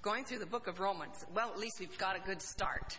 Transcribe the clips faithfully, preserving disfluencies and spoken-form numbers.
going through the book of Romans. Well, at least we've got a good start.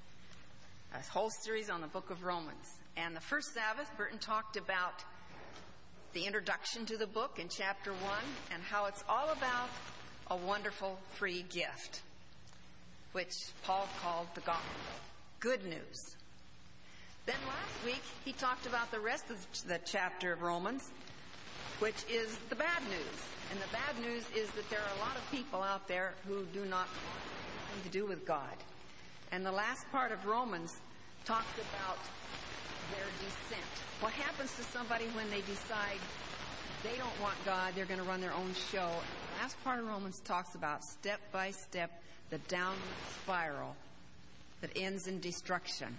A whole series on the book of Romans. And the first Sabbath, Burton talked about the introduction to the book in chapter one and how it's all about a wonderful free gift, which Paul called the gospel. Good news. Then last week, he talked about the rest of the chapter of Romans, which is the bad news. And the bad news is that there are a lot of people out there who do not want anything to do with God. And the last part of Romans talks about their descent. What happens to somebody when they decide they don't want God, they're going to run their own show? The last part of Romans talks about step by step the downward spiral that ends in destruction.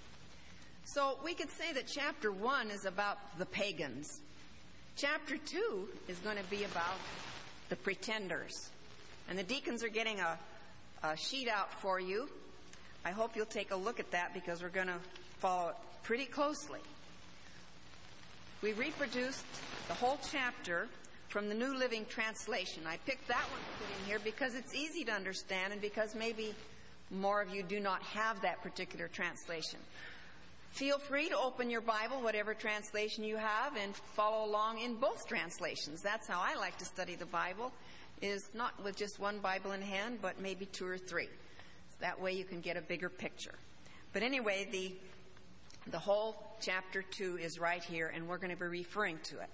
So we could say that chapter one is about the pagans. Chapter two is going to be about the pretenders. And the deacons are getting a, a sheet out for you. I hope you'll take a look at that because we're going to follow it pretty closely. We reproduced the whole chapter from the New Living Translation. I picked that one to put in here because it's easy to understand and because maybe more of you do not have that particular translation. Feel free to open your Bible, whatever translation you have, and follow along in both translations. That's how I like to study the Bible, is not with just one Bible in hand, but maybe two or three. So that way you can get a bigger picture. But anyway, the the whole chapter two is right here, and we're going to be referring to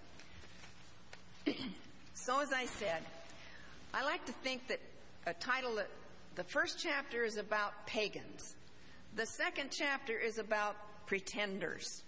it. So as I said, I like to think that a title that the first chapter is about pagans. The second chapter is about pretenders.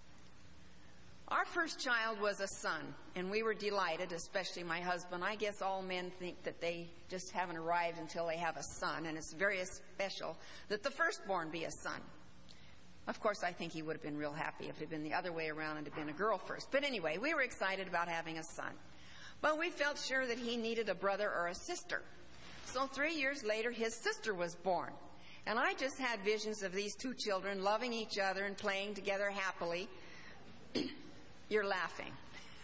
Our first child was a son, and we were delighted, especially my husband. I guess all men think that they just haven't arrived until they have a son, and it's very special that the firstborn be a son. Of course, I think he would have been real happy if it had been the other way around and it had been a girl first. But anyway, we were excited about having a son. But we felt sure that he needed a brother or a sister. So three years later, his sister was born. And I just had visions of these two children loving each other and playing together happily. You're laughing.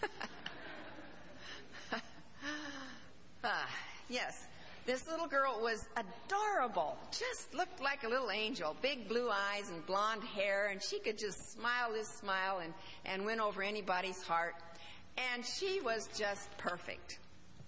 ah, yes, this little girl was adorable. Just looked like a little angel. Big blue eyes and blonde hair. And she could just smile this smile and, and win over anybody's heart. And she was just perfect.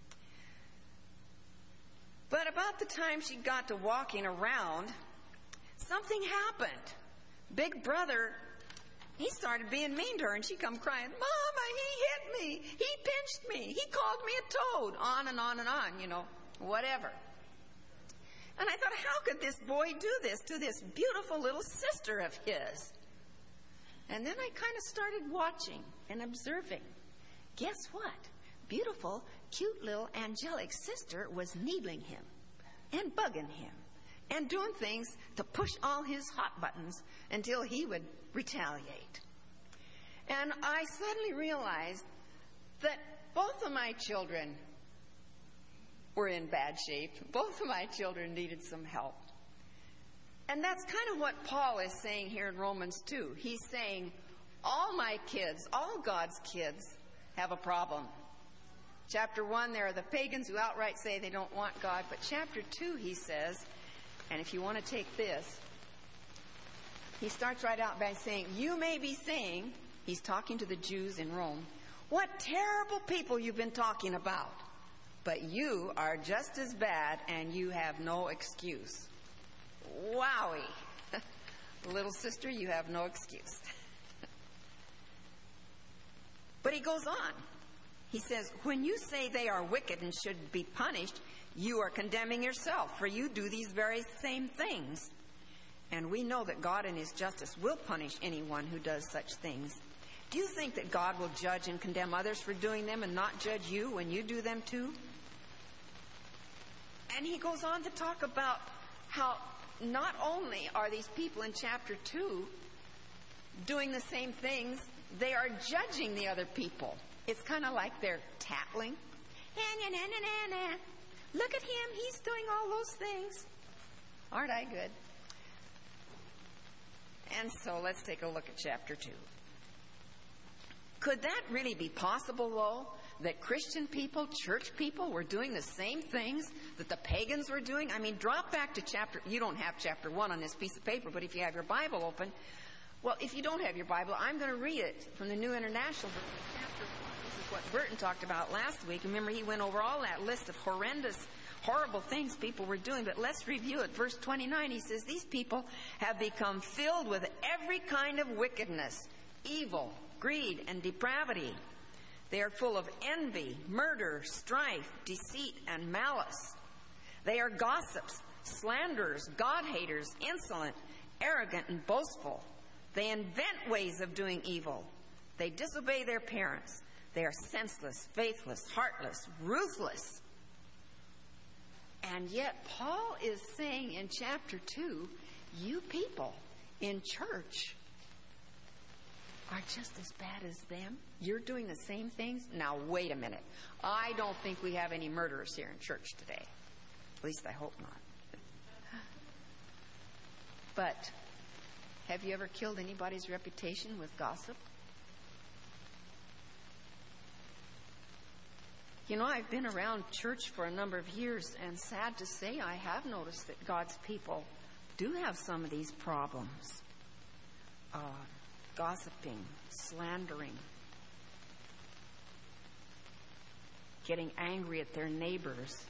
But about the time she got to walking around, something happened. Big brother, he started being mean to her, and she come crying, "Mama, he hit me. He pinched me. He called me a toad." On and on and on, you know, whatever. And I thought, how could this boy do this to this beautiful little sister of his? And then I kind of started watching and observing. Guess what? Beautiful, cute little angelic sister was needling him and bugging him and doing things to push all his hot buttons until he would retaliate. And I suddenly realized that both of my children were in bad shape. Both of my children needed some help. And that's kind of what Paul is saying here in Romans two. He's saying, all my kids, all God's kids have a problem. Chapter one, there are the pagans who outright say they don't want God. But chapter two, he says, and if you want to take this, he starts right out by saying, you may be saying, he's talking to the Jews in Rome, what terrible people you've been talking about. But you are just as bad and you have no excuse. Wowie. Little sister, you have no excuse. But he goes on. He says, when you say they are wicked and should be punished, you are condemning yourself, for you do these very same things. And we know that God in his justice will punish anyone who does such things. Do you think that God will judge and condemn others for doing them and not judge you when you do them too? And he goes on to talk about how not only are these people in chapter two doing the same things, they are judging the other people. It's kind of like they're tattling. Look at him, he's doing all those things. Aren't I good? And so let's take a look at chapter two. Could that really be possible, though? that Christian people, church people, were doing the same things that the pagans were doing? I mean, drop back to chapter, you don't have chapter one on this piece of paper, but if you have your Bible open, well, if you don't have your Bible, I'm going to read it from the New International Version, chapter one. This is what Burton talked about last week. Remember, he went over all that list of horrendous, horrible things people were doing, but let's review it. Verse twenty-nine, he says, these people have become filled with every kind of wickedness, evil, greed, and depravity. They are full of envy, murder, strife, deceit, and malice. They are gossips, slanderers, God-haters, insolent, arrogant, and boastful. They invent ways of doing evil. They disobey their parents. They are senseless, faithless, heartless, ruthless. And yet Paul is saying in chapter two, you people in church are just as bad as them. You're doing the same things. Now, wait a minute. I don't think we have any murderers here in church today. At least I hope not. But have you ever killed anybody's reputation with gossip? You know, I've been around church for a number of years, and sad to say, I have noticed that God's people do have some of these problems. Uh, gossiping, slandering, getting angry at their neighbors,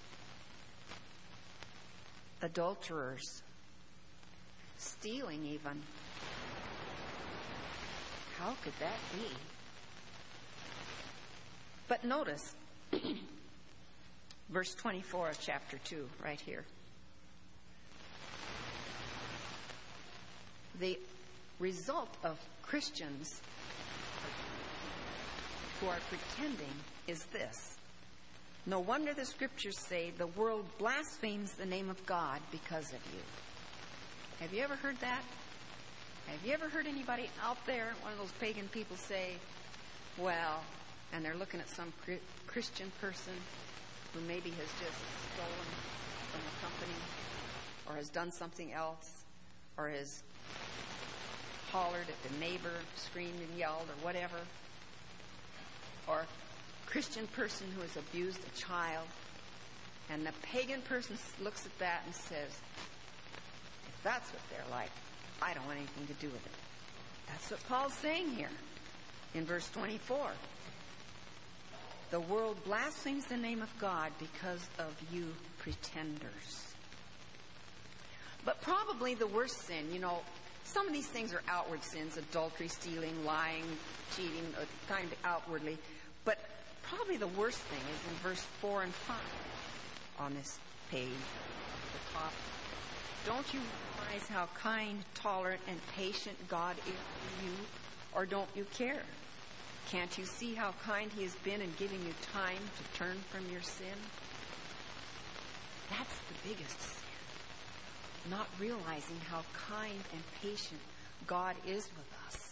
adulterers, stealing even. How could that be? But notice, verse twenty-four of chapter two, right here. The result of Christians who are pretending is this. No wonder the scriptures say the world blasphemes the name of God because of you. Have you ever heard that? Have you ever heard anybody out there, one of those pagan people, say, well, and they're looking at some Christian person who maybe has just stolen from a company or has done something else or has hollered at the neighbor, screamed and yelled or whatever, or a Christian person who has abused a child, and the pagan person looks at that and says, if that's what they're like, I don't want anything to do with it. That's what Paul's saying here in verse twenty-four. The world blasphemes the name of God because of you pretenders. But probably the worst sin, you know, some of these things are outward sins, adultery, stealing, lying, cheating, uh, kind of outwardly. But probably the worst thing is in verse four and five on this page at the top. Don't you realize how kind, tolerant, and patient God is to you? Or don't you care? Can't you see how kind he has been in giving you time to turn from your sin? That's the biggest sin. Not realizing how kind and patient God is with us.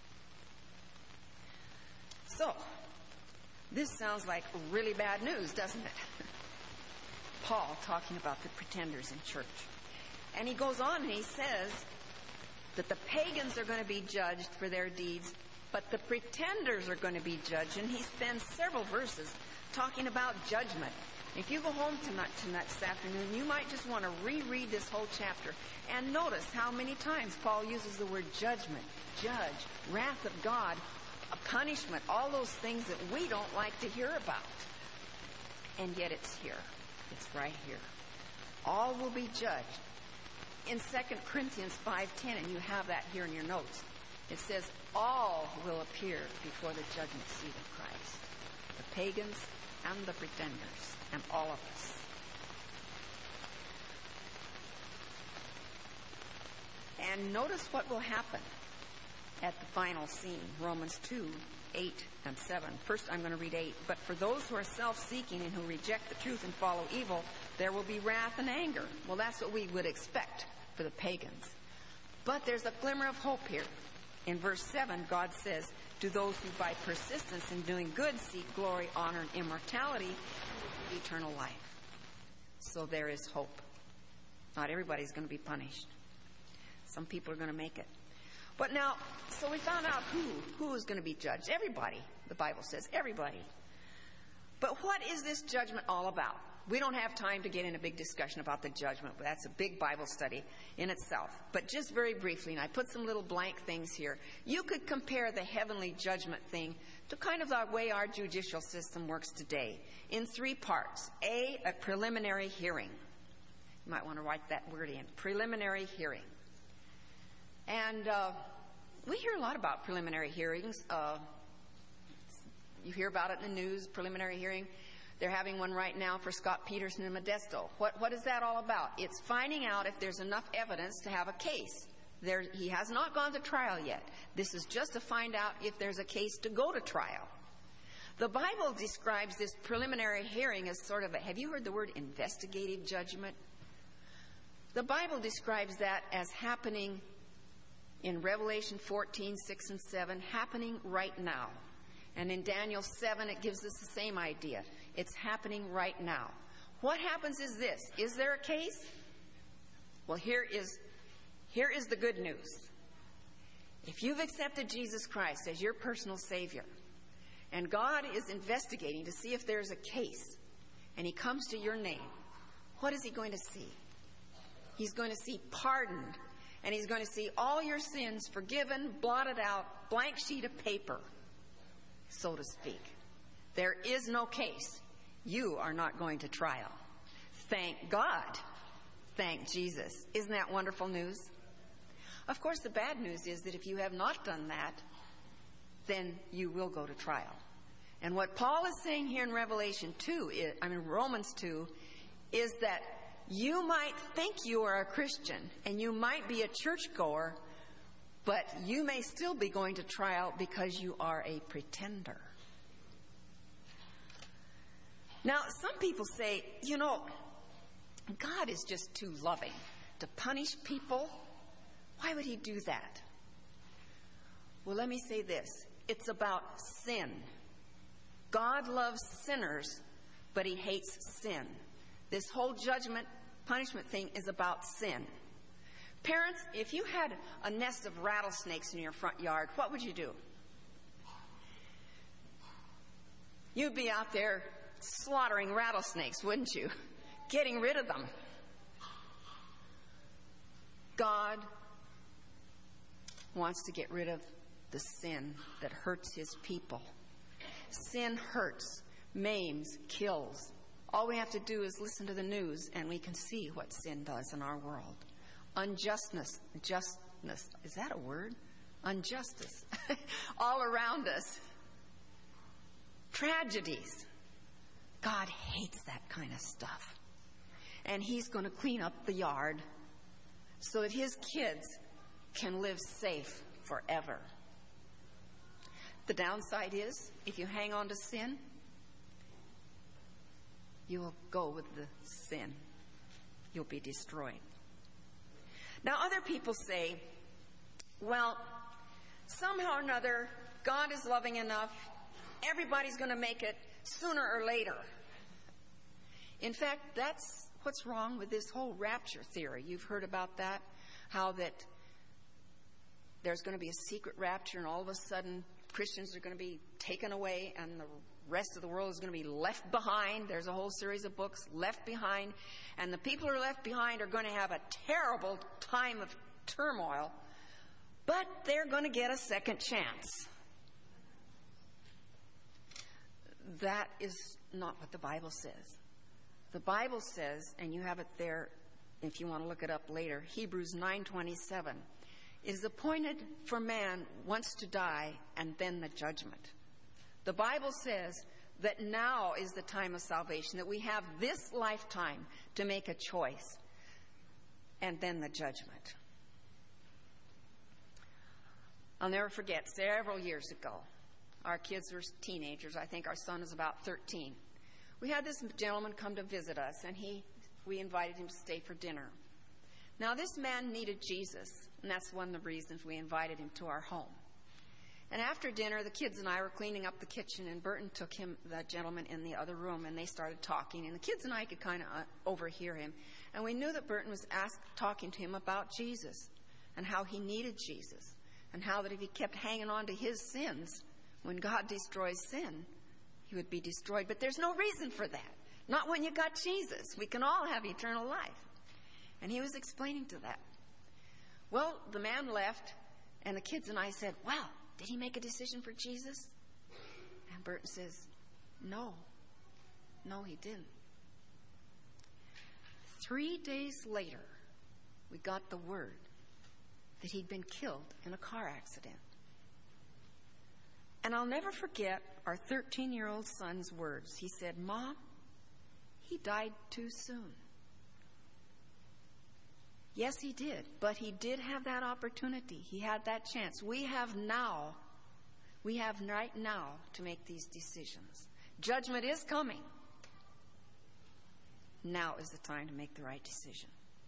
So, this sounds like really bad news, doesn't it? Paul talking about the pretenders in church. And he goes on and he says that the pagans are going to be judged for their deeds, but the pretenders are going to be judged. And he spends several verses talking about judgment. If you go home tonight, tonight this afternoon, you might just want to reread this whole chapter and notice how many times Paul uses the word judgment, judge, wrath of God, a punishment, all those things that we don't like to hear about. And yet it's here. It's right here. All will be judged. In Second Corinthians five ten, and you have that here in your notes, it says, all will appear before the judgment seat of Christ. The pagans and the pretenders, and all of us. And notice what will happen at the final scene, Romans two, eight and seven. First, I'm going to read eight. But for those who are self-seeking and who reject the truth and follow evil, there will be wrath and anger. Well, that's what we would expect for the pagans. But there's a glimmer of hope here. In verse seven, God says, to those who by persistence in doing good seek glory, honor, and immortality, eternal life. So there is hope. Not everybody's going to be punished. Some people are going to make it. But now, so we found out who, who is going to be judged. Everybody, the Bible says, everybody. But what is this judgment all about? We don't have time to get in a big discussion about the judgment, but that's a big Bible study in itself. But just very briefly, and I put some little blank things here, you could compare the heavenly judgment thing to kind of the way our judicial system works today in three parts. A, a preliminary hearing. You might want to write that word in, preliminary hearing. And uh, we hear a lot about preliminary hearings. Uh, you hear about it in the news, preliminary hearing. They're having one right now for Scott Peterson and Modesto. What, what is that all about? It's finding out if there's enough evidence to have a case. There, he has not gone to trial yet. This is just to find out if there's a case to go to trial. The Bible describes this preliminary hearing as sort of a, have you heard the word investigative judgment? The Bible describes that as happening in Revelation fourteen, six and seven, happening right now. And in Daniel seven, it gives us the same idea. It's happening right now. What happens is this. Is there a case? Well, here is, here is the good news. If you've accepted Jesus Christ as your personal Savior, and God is investigating to see if there's a case, and He comes to your name, what is He going to see? He's going to see pardoned, and He's going to see all your sins forgiven, blotted out, blank sheet of paper, so to speak. There is no case. You are not going to trial. Thank God. Thank Jesus. Isn't that wonderful news? Of course, the bad news is that if you have not done that, then you will go to trial. And what Paul is saying here in Revelation two, is, I mean Romans two, is that you might think you are a Christian and you might be a churchgoer, but you may still be going to trial because you are a pretender. Now, some people say, you know, God is just too loving to punish people. Why would He do that? Well, let me say this. It's about sin. God loves sinners, but He hates sin. This whole judgment, punishment thing is about sin. Parents, if you had a nest of rattlesnakes in your front yard, what would you do? You'd be out there slaughtering rattlesnakes, wouldn't you? Getting rid of them. God wants to get rid of the sin that hurts His people. Sin hurts, maims, kills. All we have to do is listen to the news and we can see what sin does in our world. Unjustness, justness, is that a word? Injustice. All around us. Tragedies. God hates that kind of stuff. And He's going to clean up the yard so that His kids can live safe forever. The downside is, if you hang on to sin, you will go with the sin. You'll be destroyed. Now, other people say, well, somehow or another, God is loving enough. Everybody's going to make it sooner or later. In fact, that's what's wrong with this whole rapture theory. You've heard about that, how that there's going to be a secret rapture and all of a sudden Christians are going to be taken away and the rest of the world is going to be left behind. There's a whole series of books, Left Behind. And the people who are left behind are going to have a terrible time of turmoil, but they're going to get a second chance. That is not what the Bible says. The Bible says, and you have it there if you want to look it up later, Hebrews nine twenty-seven. It is appointed for man once to die and then the judgment. The Bible says that now is the time of salvation, that we have this lifetime to make a choice, and then the judgment. I'll never forget, several years ago, our kids were teenagers. I think our son was about thirteen. We had this gentleman come to visit us, and he, we invited him to stay for dinner. Now, this man needed Jesus, and that's one of the reasons we invited him to our home. And after dinner, the kids and I were cleaning up the kitchen, and Burton took him, the gentleman, in the other room, and they started talking. And the kids and I could kind of uh, overhear him. And we knew that Burton was asked, talking to him about Jesus and how he needed Jesus, and how that if he kept hanging on to his sins, when God destroys sin, he would be destroyed. But there's no reason for that. Not when you got Jesus. We can all have eternal life. And he was explaining to that. Well, the man left, and the kids and I said, well, did he make a decision for Jesus? And Burton says, no. No, he didn't. Three days later, we got the word that he'd been killed in a car accident. And I'll never forget our thirteen-year-old son's words. He said, Mom, he died too soon. Yes, he did, but he did have that opportunity. He had that chance. We have now, we have right now to make these decisions. Judgment is coming. Now is the time to make the right decision.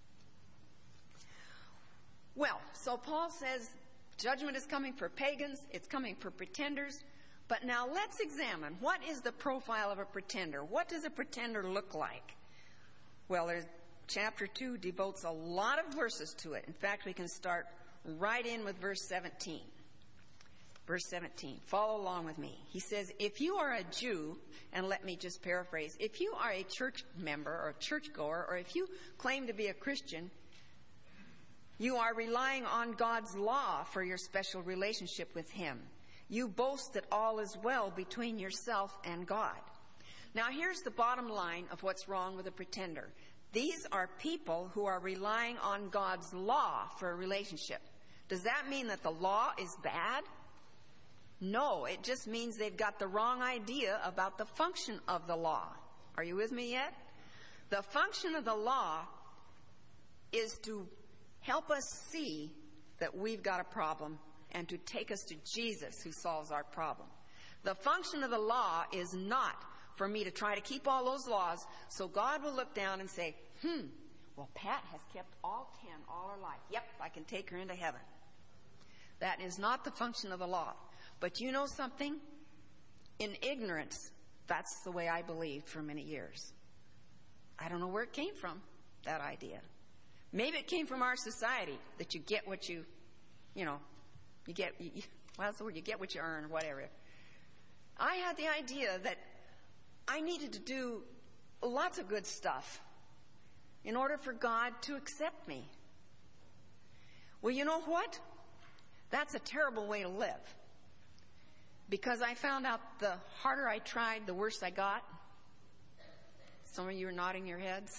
Well, so Paul says judgment is coming for pagans, it's coming for pretenders. But now let's examine, what is the profile of a pretender? What does a pretender look like? Well, there's, chapter two devotes a lot of verses to it. In fact, we can start right in with verse seventeen. Verse seventeen. Follow along with me. He says, if you are a Jew, and let me just paraphrase, if you are a church member or a churchgoer, or if you claim to be a Christian, you are relying on God's law for your special relationship with him. You boast that all is well between yourself and God. Now, here's the bottom line of what's wrong with a pretender. These are people who are relying on God's law for a relationship. Does that mean that the law is bad? No, it just means they've got the wrong idea about the function of the law. Are you with me yet? The function of the law is to help us see that we've got a problem and to take us to Jesus who solves our problem. The function of the law is not for me to try to keep all those laws so God will look down and say, hmm, well, Pat has kept all ten all her life. Yep, I can take her into heaven. That is not the function of the law. But you know something? In ignorance, that's the way I believed for many years. I don't know where it came from, that idea. Maybe it came from our society, that you get what you, you know, you get, you, well, that's the word, you get what you earn or whatever. I had the idea that I needed to do lots of good stuff in order for God to accept me. Well, you know what? That's a terrible way to live. Because I found out the harder I tried, the worse I got. Some of you are nodding your heads.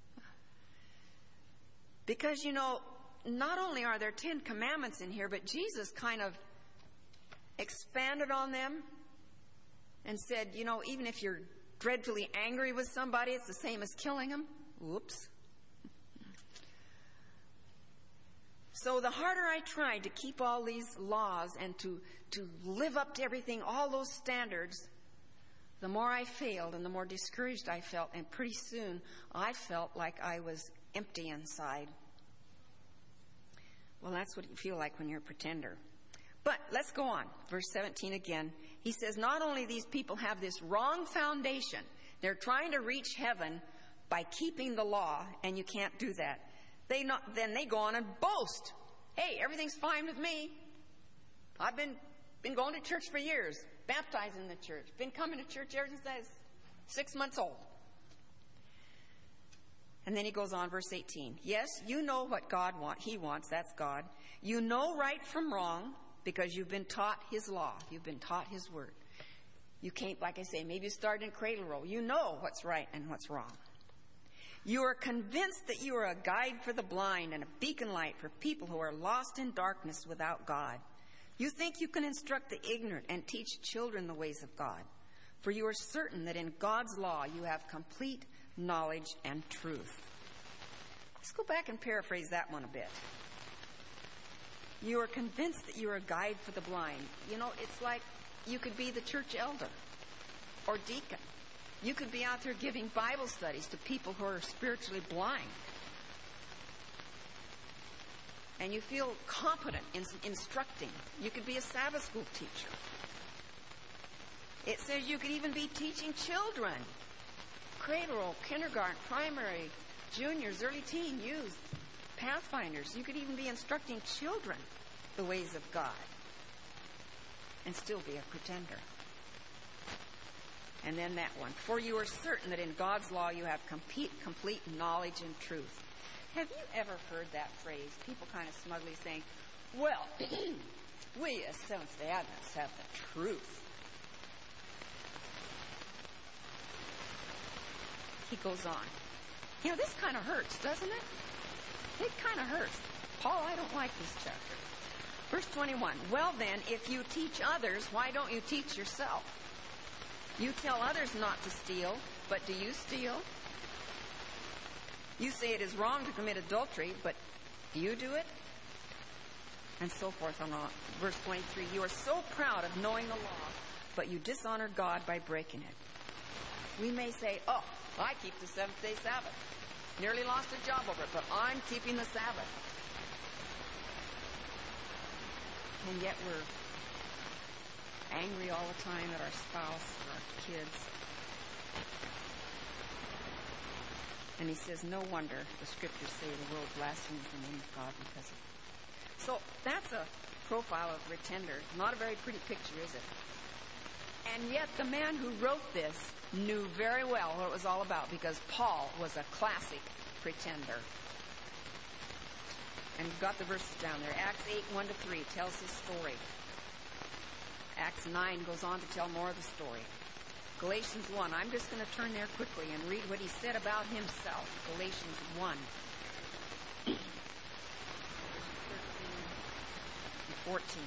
Because, you know, not only are there Ten Commandments in here, but Jesus kind of expanded on them and said, you know, even if you're dreadfully angry with somebody, it's the same as killing them. Whoops. So the harder I tried to keep all these laws and to, to live up to everything, all those standards, the more I failed and the more discouraged I felt. And pretty soon I felt like I was empty inside. Well, that's what you feel like when you're a pretender. But let's go on. Verse seventeen again. He says, not only these people have this wrong foundation, they're trying to reach heaven by keeping the law, and you can't do that. They not, then they go on and boast. Hey, everything's fine with me. I've been, been going to church for years, baptized in the church, been coming to church ever since I was six months old. And then he goes on, verse eighteen. Yes, you know what God wants. He wants, that's God. You know right from wrong because you've been taught his law. You've been taught his word. You can't, like I say, maybe you started in cradle roll. You know what's right and what's wrong. You are convinced that you are a guide for the blind and a beacon light for people who are lost in darkness without God. You think you can instruct the ignorant and teach children the ways of God. For you are certain that in God's law you have complete knowledge and truth. Let's go back and paraphrase that one a bit. You are convinced that you are a guide for the blind. You know, it's like you could be the church elder or deacon. You could be out there giving Bible studies to people who are spiritually blind. And you feel competent in instructing. You could be a Sabbath school teacher. It says you could even be teaching children. Cradle, kindergarten, primary, juniors, early teen, youth, pathfinders. You could even be instructing children the ways of God and still be a pretender. And then that one. For you are certain that in God's law you have complete, complete knowledge and truth. Have you ever heard that phrase? People kind of smugly saying, well, we as Seventh-day Adventists have the truth. He goes on. You know, this kind of hurts, doesn't it? It kind of hurts. Paul, I don't like this chapter. Verse twenty-one. Well then, if you teach others, why don't you teach yourself? You tell others not to steal, but do you steal? You say it is wrong to commit adultery, but do you do it? And so forth on on. Verse twenty-three. You are so proud of knowing the law, but you dishonor God by breaking it. We may say, oh, I keep the seventh-day Sabbath. Nearly lost a job over it, but I'm keeping the Sabbath. And yet we're angry all the time at our spouse or our kids. And he says, no wonder the scriptures say the world blasphemes the name of God because of it. So that's a profile of a pretender. Not a very pretty picture, is it? And yet the man who wrote this knew very well what it was all about, because Paul was a classic pretender. And you've got the verses down there. Acts eight, one to three tells his story. Acts nine goes on to tell more of the story. Galatians one, I'm just going to turn there quickly and read what he said about himself. Galatians one. thirteen and fourteen.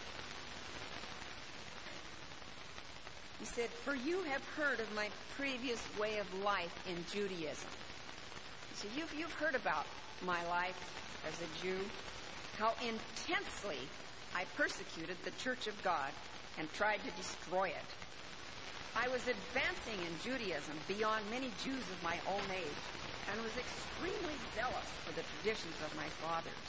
He said, for you have heard of my previous way of life in Judaism. So you've, you've heard about my life as a Jew, how intensely I persecuted the Church of God and tried to destroy it. I was advancing in Judaism beyond many Jews of my own age and was extremely zealous for the traditions of my fathers.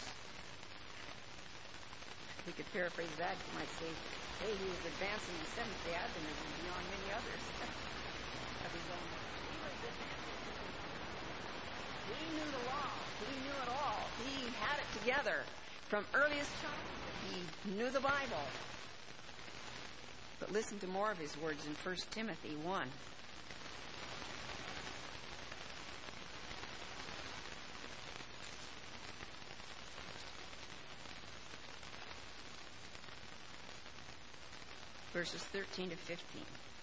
We could paraphrase that. You might say, hey, he was advancing in Seventh-day Adventism beyond many others of his own age. He was advancing. He knew the law. He knew it all. He had it together. From earliest childhood, he knew the Bible. But listen to more of his words in First Timothy one. Verses thirteen to fifteen.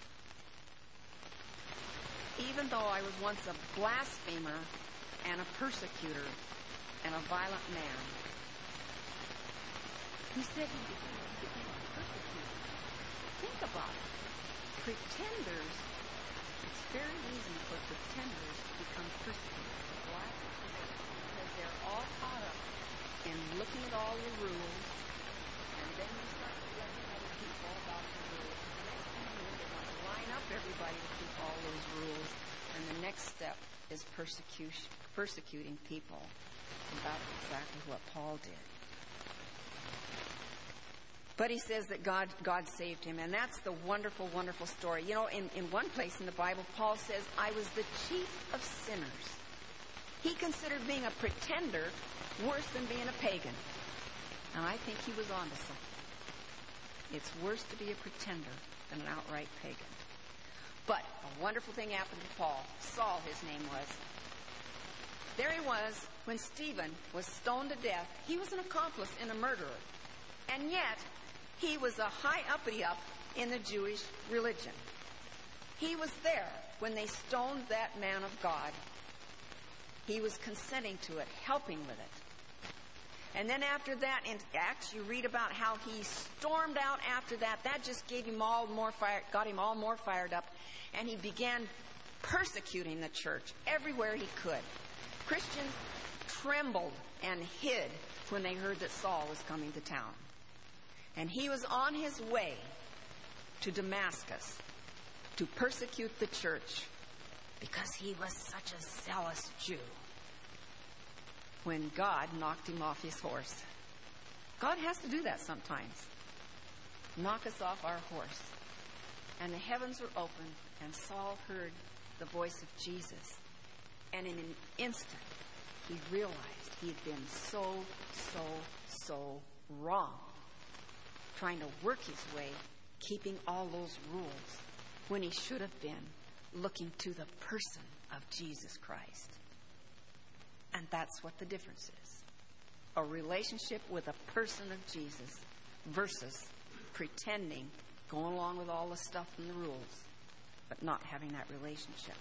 Even though I was once a blasphemer and a persecutor and a violent man, he said he became, he became a persecutor. Think about it. Pretenders, it's very easy for pretenders to become persecutors. Why? Because they're all caught up in looking at all the rules, and then you start telling other people about the rules. The next thing you know, they want to line up everybody to keep all those rules, and the next step is persecution, persecuting people. About exactly what Paul did. But he says that God God saved him, and that's the wonderful, wonderful story. You know, in, in one place in the Bible, Paul says, I was the chief of sinners. He considered being a pretender worse than being a pagan. And I think he was onto something. It's worse to be a pretender than an outright pagan. But a wonderful thing happened to Paul. Saul, his name was. There he was when Stephen was stoned to death. He was an accomplice and a murderer. And yet, he was a high uppity-up in the Jewish religion. He was there when they stoned that man of God. He was consenting to it, helping with it. And then after that, in Acts, you read about how he stormed out after that. That just gave him all more fire, got him all more fired up. And he began persecuting the church everywhere he could. Christians trembled and hid when they heard that Saul was coming to town. And he was on his way to Damascus to persecute the church because he was such a zealous Jew. When God knocked him off his horse. God has to do that sometimes. Knock us off our horse. And the heavens were opened, and Saul heard the voice of Jesus. And in an instant, he realized he had been so, so, so wrong. Trying to work his way, keeping all those rules. when he should have been looking to the person of Jesus Christ. And that's what the difference is. A relationship with a person of Jesus versus pretending, going along with all the stuff and the rules, but not having that relationship.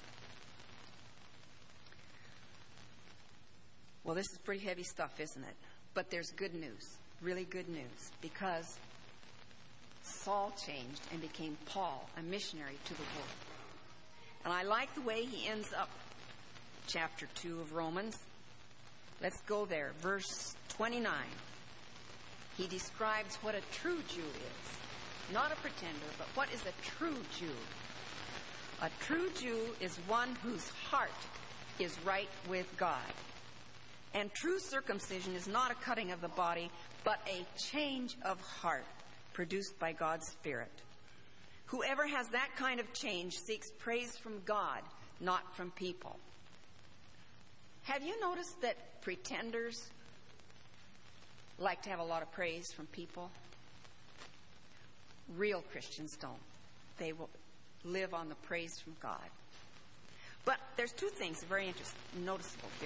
Well, this is pretty heavy stuff, isn't it? But there's good news, really good news, because Saul changed and became Paul, a missionary to the world. And I like the way he ends up chapter two of Romans. Let's go there. Verse twenty-nine. He describes what a true Jew is. Not a pretender, but what is a true Jew? A true Jew is one whose heart is right with God. And true circumcision is not a cutting of the body, but a change of heart produced by God's Spirit. Whoever has that kind of change seeks praise from God, not from people. Have you noticed that pretenders like to have a lot of praise from people? Real Christians don't. They will live on the praise from God. But there's two things very interesting, noticeable here.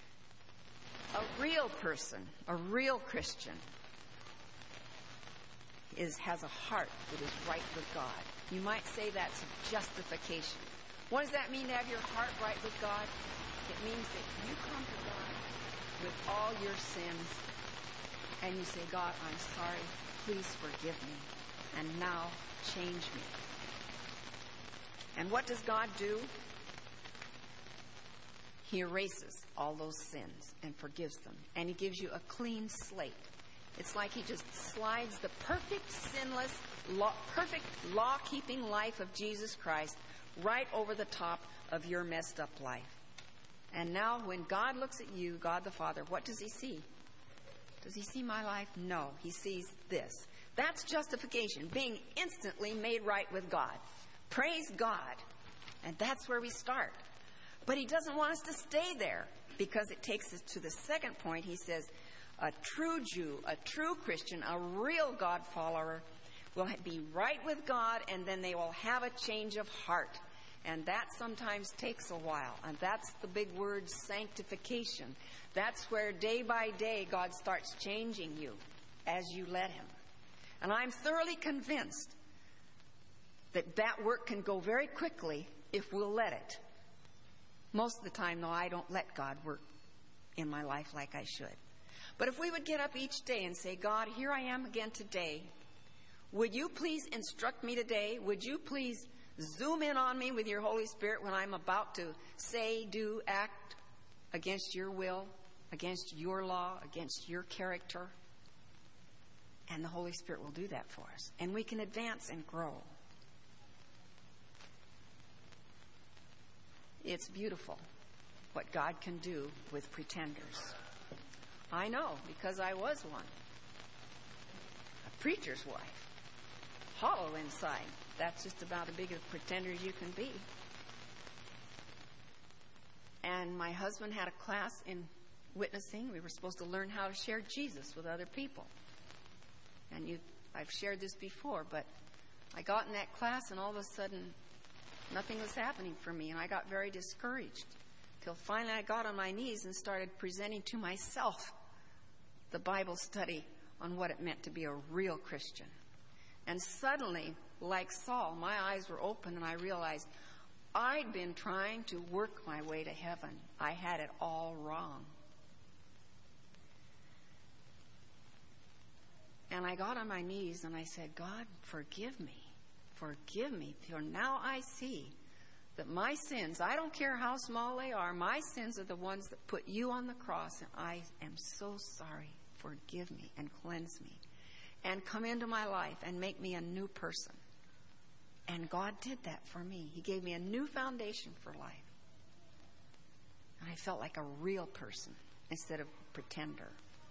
A real person, a real Christian, is has a heart that is right with God. You might say that's justification. What does that mean, to have your heart right with God? It means that you come to God with all your sins and you say, God, I'm sorry, please forgive me, and now change me. And what does God do? He erases all those sins and forgives them. And he gives you a clean slate. It's like he just slides the perfect, sinless, law, perfect law-keeping life of Jesus Christ right over the top of your messed up life. And now when God looks at you, God the Father, what does he see? Does he see my life? No. He sees this. That's justification, being instantly made right with God. Praise God. And that's where we start. But he doesn't want us to stay there, because it takes us to the second point. He says, a true Jew, a true Christian, a real God follower will be right with God, and then they will have a change of heart. And that sometimes takes a while. And that's the big word, sanctification. That's where day by day God starts changing you as you let him. And I'm thoroughly convinced that that work can go very quickly if we'll let it. Most of the time, though, I don't let God work in my life like I should. But if we would get up each day and say, God, here I am again today. Would you please instruct me today? Would you please zoom in on me with your Holy Spirit when I'm about to say, do, act against your will, against your law, against your character? And the Holy Spirit will do that for us. And we can advance and grow. It's beautiful what God can do with pretenders. I know, because I was one. A preacher's wife. Hollow inside. That's just about as big a pretender as you can be. And my husband had a class in witnessing. We were supposed to learn how to share Jesus with other people. And you, I've shared this before, but I got in that class and all of a sudden nothing was happening for me, and I got very discouraged. Till finally I got on my knees and started presenting to myself the Bible study on what it meant to be a real Christian. And suddenly, like Saul, my eyes were open and I realized I'd been trying to work my way to heaven. I had it all wrong. And I got on my knees and I said, God, forgive me. Forgive me, for now I see that my sins, I don't care how small they are, my sins are the ones that put you on the cross, and I am so sorry. Forgive me and cleanse me and come into my life and make me a new person. And God did that for me. He gave me a new foundation for life. And I felt like a real person instead of a pretender.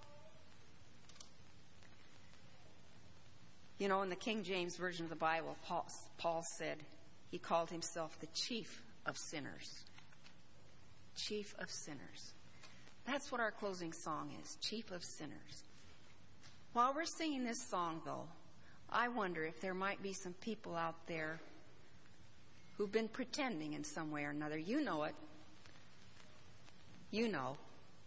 You know, in the King James Version of the Bible, Paul, Paul said he called himself the chief of sinners. Chief of sinners. That's what our closing song is, chief of sinners. While we're singing this song, though, I wonder if there might be some people out there who've been pretending in some way or another. You know it. You know.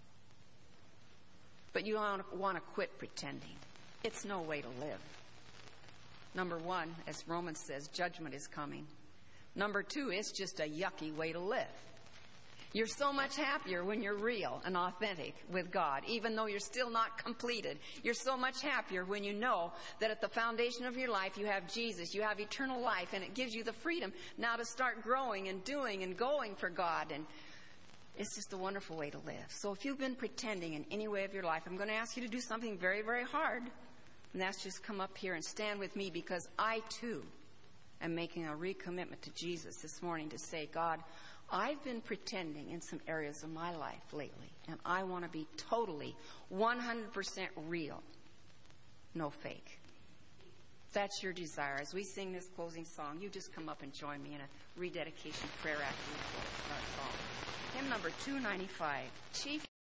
But you want to quit pretending. It's no way to live. Number one, as Romans says, judgment is coming. Number two, it's just a yucky way to live. You're so much happier when you're real and authentic with God, even though you're still not completed. You're so much happier when you know that at the foundation of your life you have Jesus, you have eternal life, and it gives you the freedom now to start growing and doing and going for God. And it's just a wonderful way to live. So if you've been pretending in any way of your life, I'm going to ask you to do something very, very hard. And that's just come up here and stand with me, because I, too, am making a recommitment to Jesus this morning to say, God, I've been pretending in some areas of my life lately, and I want to be totally one hundred percent real, no fake. If that's your desire, as we sing this closing song, you just come up and join me in a rededication prayer after we start song. Hymn number two ninety-five, Chief